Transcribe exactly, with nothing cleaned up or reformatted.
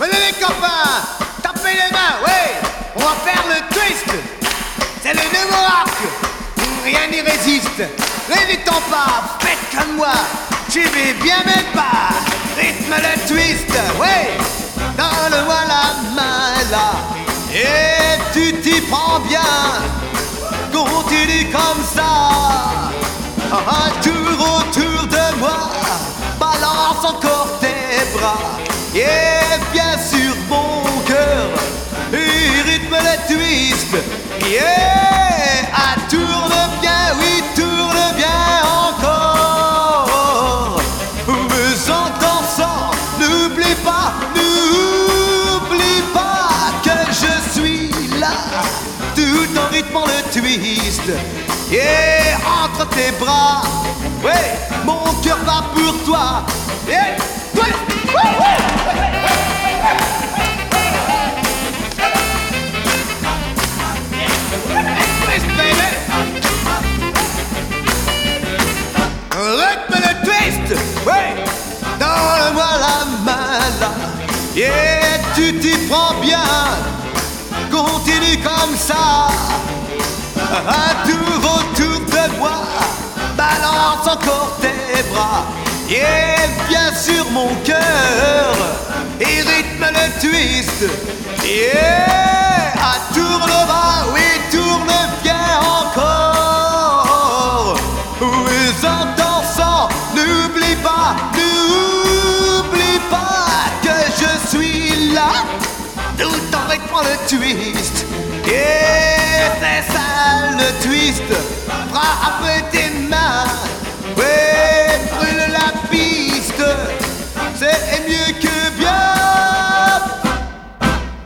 Venez les copains, tapez les mains, ouais, on va faire le twist. C'est le nouveau rock, rien n'y résiste. N'hésitons pas, faites comme moi, suivez bien mes pas. Rythme le twist, ouais, donne-moi la main là. Et tu t'y prends bien, continue comme ça. Un tour autour de moi, balance encore tes bras. Et bien sûr mon cœur, il rythme le twist. Yeah, ah, tourne bien, oui, tourne bien encore. Mais en dansant, n'oublie pas, n'oublie pas que je suis là, tout en rythmant le twist. Yeah, entre tes bras, ouais, mon cœur va pour toi. Yeah, twist, wouh, wouh. Rythme le twist, ouais, donne-moi la main là. Yeah, tu t'y prends bien, continue comme ça. Un tour autour de moi, balance encore tes bras. Yeah, bien sûr mon cœur, et rythme le twist. Yeah, ah, tourne bas, oui, tourne bien encore. Oui, en dansant, n'oublie pas, n'oublie pas que je suis là, tout en rythmant le twist. Et c'est ça le twist, frappe tes mains, ouais, brûle la